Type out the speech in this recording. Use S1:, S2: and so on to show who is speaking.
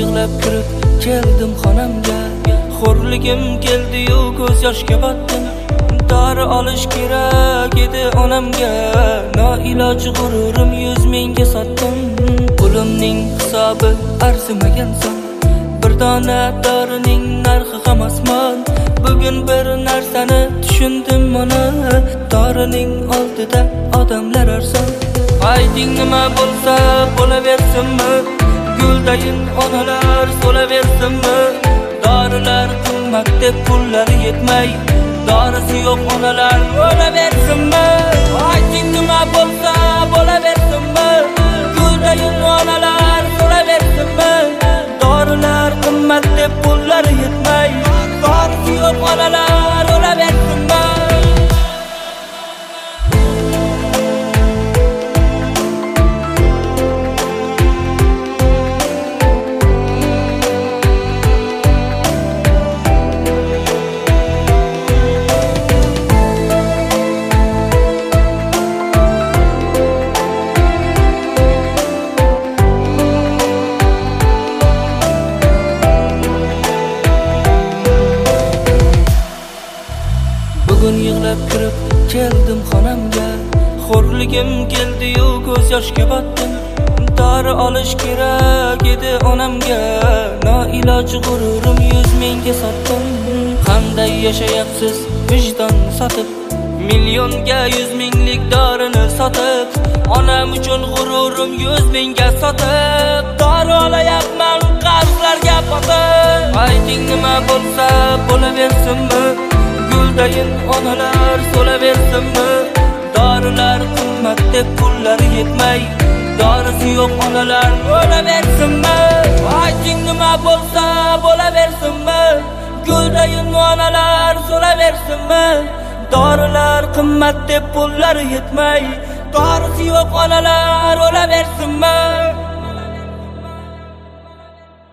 S1: yig'lab kirib keldim xonamga. Xo'rligim keldi-yu ko'z yoshga botdim. Dori olish kerak edi onamga. Noiloj g'ururim 100 mingga sotdim. Pulimning hisobi arzimagan son, bir dona dorining narxi ham osmon. Bugun bir narsani tushundim mana, dorining oldida odamlar arzon. Ayting nima bo'lsa bo'laversinmi, guldayin onalar so'laversinmi? Dorilar qimmat deb pullari yetmay, dorisi yo'q onalar o'laversinmi? Ayting nima bo'lsa bo'laversinmi, guldayin onalar so'laversinmi? Dorilar qimmat deb pullari yetmay, dorisi yo'q onalar o'laversinmi? Bugun yig'lab kirib keldim xonamga. Xo'rligim keldi-yu ko'z yoshga botdim. Dori olish kerak edi onamga. Noiloj g'ururim 100 mingga sotdim. Qanday yashayapsiz vijdon sotib, millionga 100 minglik dorini sotib? Onam uchun g'ururim 100 mingga sotib, dori olayapman qarzlarga botib. Ayting nima bo'lsa bo'laversinmi, guldayin onalar so'laversinmi? Dorilar qimmat deb pullari yetmay, dorisi yo'q onalar o'laversinmi? Ayting nima bo'lsa bo'laversinmi, guldayin onalar so'laversinmi? Dorilar qimmat deb pullari yetmay, dorisi yo'q onalar o'laversinmi?